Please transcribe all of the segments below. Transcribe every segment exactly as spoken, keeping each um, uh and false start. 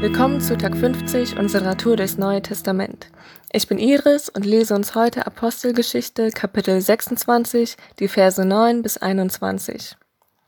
Willkommen zu Tag fünfzig unserer Tour durchs Neue Testament. Ich bin Iris und lese uns heute Apostelgeschichte Kapitel sechsundzwanzig, die Verse neun bis einundzwanzig.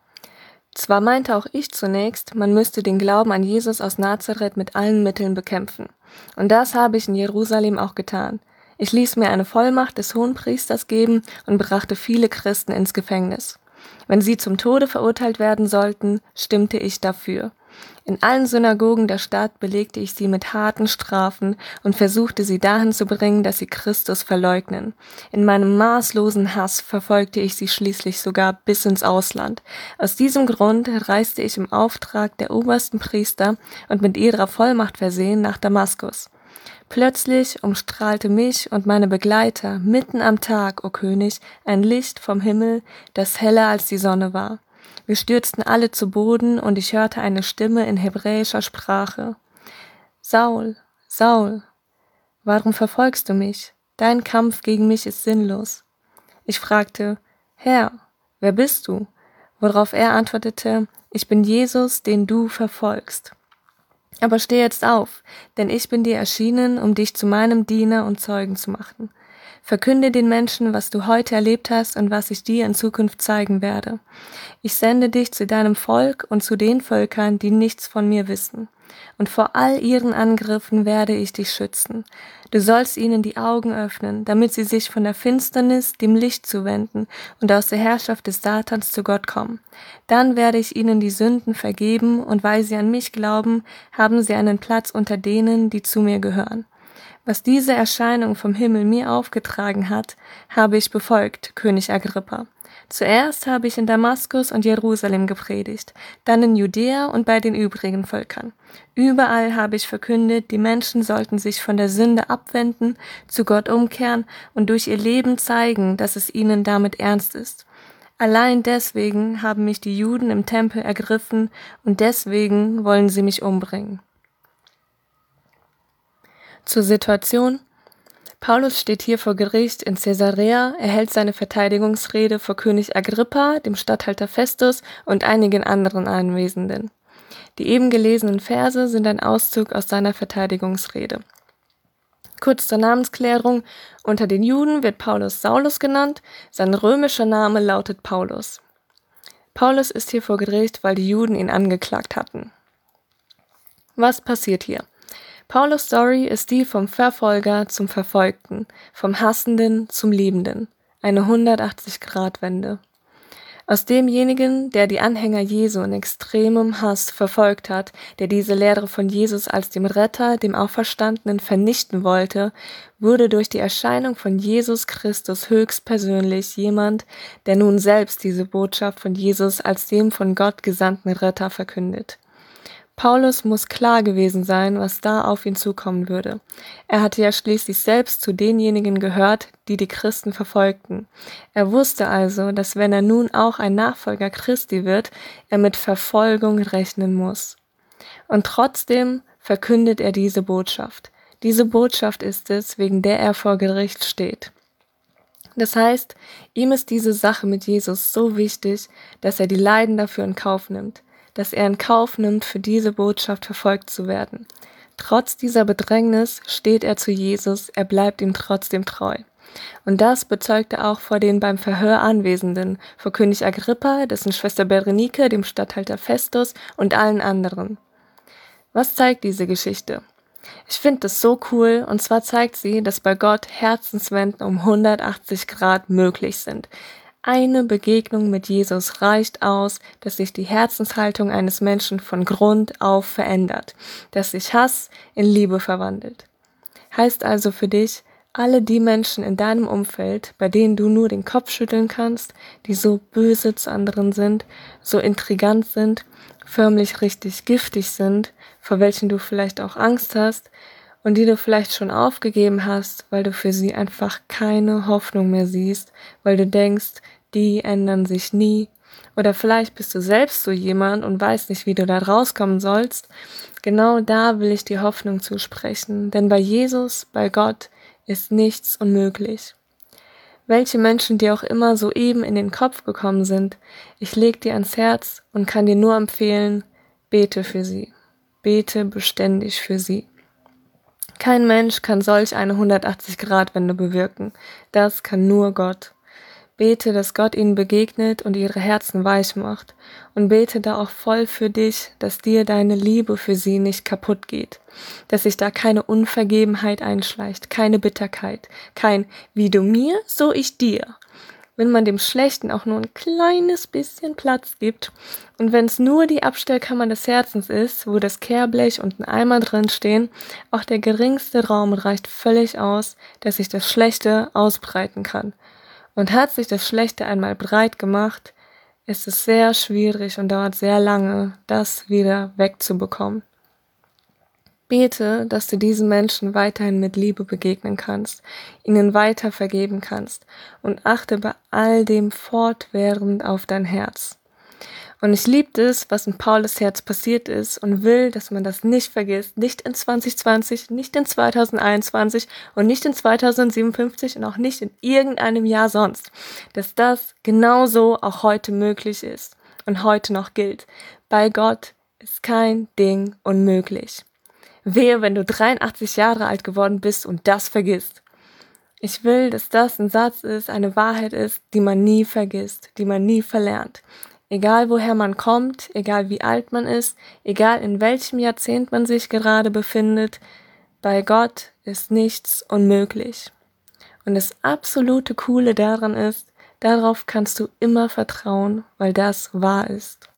Zwar meinte auch ich zunächst, man müsste den Glauben an Jesus aus Nazareth mit allen Mitteln bekämpfen. Und das habe ich in Jerusalem auch getan. Ich ließ mir eine Vollmacht des Hohenpriesters geben und brachte viele Christen ins Gefängnis. Wenn sie zum Tode verurteilt werden sollten, stimmte ich dafür. In allen Synagogen der Stadt belegte ich sie mit harten Strafen und versuchte sie dahin zu bringen, dass sie Christus verleugnen. In meinem maßlosen Hass verfolgte ich sie schließlich sogar bis ins Ausland. Aus diesem Grund reiste ich im Auftrag der obersten Priester und mit ihrer Vollmacht versehen nach Damaskus. Plötzlich umstrahlte mich und meine Begleiter mitten am Tag, o König, ein Licht vom Himmel, das heller als die Sonne war. Wir stürzten alle zu Boden und ich hörte eine Stimme in hebräischer Sprache. Saul, Saul, warum verfolgst du mich? Dein Kampf gegen mich ist sinnlos. Ich fragte, Herr, wer bist du? Worauf er antwortete, ich bin Jesus, den du verfolgst. Aber steh jetzt auf, denn ich bin dir erschienen, um dich zu meinem Diener und Zeugen zu machen. Verkünde den Menschen, was du heute erlebt hast und was ich dir in Zukunft zeigen werde. Ich sende dich zu deinem Volk und zu den Völkern, die nichts von mir wissen. Und vor all ihren Angriffen werde ich dich schützen. Du sollst ihnen die Augen öffnen, damit sie sich von der Finsternis dem Licht zuwenden und aus der Herrschaft des Satans zu Gott kommen. Dann werde ich ihnen die Sünden vergeben und weil sie an mich glauben, haben sie einen Platz unter denen, die zu mir gehören. Was diese Erscheinung vom Himmel mir aufgetragen hat, habe ich befolgt, König Agrippa. Zuerst habe ich in Damaskus und Jerusalem gepredigt, dann in Judäa und bei den übrigen Völkern. Überall habe ich verkündet, die Menschen sollten sich von der Sünde abwenden, zu Gott umkehren und durch ihr Leben zeigen, dass es ihnen damit ernst ist. Allein deswegen haben mich die Juden im Tempel ergriffen und deswegen wollen sie mich umbringen. Zur Situation. Paulus steht hier vor Gericht in Caesarea, er hält seine Verteidigungsrede vor König Agrippa, dem Statthalter Festus und einigen anderen Anwesenden. Die eben gelesenen Verse sind ein Auszug aus seiner Verteidigungsrede. Kurz zur Namensklärung, unter den Juden wird Paulus Saulus genannt, sein römischer Name lautet Paulus. Paulus ist hier vor Gericht, weil die Juden ihn angeklagt hatten. Was passiert hier? Paulus' Story ist die vom Verfolger zum Verfolgten, vom Hassenden zum Liebenden. Eine hundertachtzig-Grad-Wende. Aus demjenigen, der die Anhänger Jesu in extremem Hass verfolgt hat, der diese Lehre von Jesus als dem Retter, dem Auferstandenen vernichten wollte, wurde durch die Erscheinung von Jesus Christus höchstpersönlich jemand, der nun selbst diese Botschaft von Jesus als dem von Gott gesandten Retter verkündet. Paulus muss klar gewesen sein, was da auf ihn zukommen würde. Er hatte ja schließlich selbst zu denjenigen gehört, die die Christen verfolgten. Er wusste also, dass wenn er nun auch ein Nachfolger Christi wird, er mit Verfolgung rechnen muss. Und trotzdem verkündet er diese Botschaft. Diese Botschaft ist es, wegen der er vor Gericht steht. Das heißt, ihm ist diese Sache mit Jesus so wichtig, dass er die Leiden dafür in Kauf nimmt. dass er in Kauf nimmt, für diese Botschaft verfolgt zu werden. Trotz dieser Bedrängnis steht er zu Jesus, er bleibt ihm trotzdem treu. Und das bezeugt er auch vor den beim Verhör Anwesenden, vor König Agrippa, dessen Schwester Berenike, dem Statthalter Festus und allen anderen. Was zeigt diese Geschichte? Ich finde das so cool, und zwar zeigt sie, dass bei Gott Herzenswenden um hundertachtzig Grad möglich sind. Eine Begegnung mit Jesus reicht aus, dass sich die Herzenshaltung eines Menschen von Grund auf verändert, dass sich Hass in Liebe verwandelt. Heißt also für dich, alle die Menschen in deinem Umfeld, bei denen du nur den Kopf schütteln kannst, die so böse zu anderen sind, so intrigant sind, förmlich richtig giftig sind, vor welchen du vielleicht auch Angst hast und die du vielleicht schon aufgegeben hast, weil du für sie einfach keine Hoffnung mehr siehst, weil du denkst, die ändern sich nie. Oder vielleicht bist du selbst so jemand und weißt nicht, wie du da rauskommen sollst. Genau da will ich dir Hoffnung zusprechen, denn bei Jesus, bei Gott, ist nichts unmöglich. Welche Menschen dir auch immer soeben in den Kopf gekommen sind, ich leg dir ans Herz und kann dir nur empfehlen, bete für sie. Bete beständig für sie. Kein Mensch kann solch eine hundertachtzig-Grad-Wende bewirken. Das kann nur Gott. Bete, dass Gott ihnen begegnet und ihre Herzen weich macht. Und bete da auch voll für dich, dass dir deine Liebe für sie nicht kaputt geht. Dass sich da keine Unvergebenheit einschleicht, keine Bitterkeit, kein wie du mir, so ich dir. Wenn man dem Schlechten auch nur ein kleines bisschen Platz gibt und wenn es nur die Abstellkammer des Herzens ist, wo das Kehrblech und ein Eimer drin stehen, auch der geringste Raum reicht völlig aus, dass sich das Schlechte ausbreiten kann. Und hat sich das Schlechte einmal breit gemacht, ist es sehr schwierig und dauert sehr lange, das wieder wegzubekommen. Bete, dass du diesen Menschen weiterhin mit Liebe begegnen kannst, ihnen weiter vergeben kannst und achte bei all dem fortwährend auf dein Herz. Und ich liebe es, was in Paulus Herz passiert ist und will, dass man das nicht vergisst, nicht in zwanzig zwanzig, nicht in zweitausendeinundzwanzig und nicht in zweitausendsiebenundfünfzig und auch nicht in irgendeinem Jahr sonst, dass das genauso auch heute möglich ist und heute noch gilt. Bei Gott ist kein Ding unmöglich. Wehe, wenn du dreiundachtzig Jahre alt geworden bist und das vergisst. Ich will, dass das ein Satz ist, eine Wahrheit ist, die man nie vergisst, die man nie verlernt. Egal woher man kommt, egal wie alt man ist, egal in welchem Jahrzehnt man sich gerade befindet, bei Gott ist nichts unmöglich. Und das absolute Coole daran ist, darauf kannst du immer vertrauen, weil das wahr ist.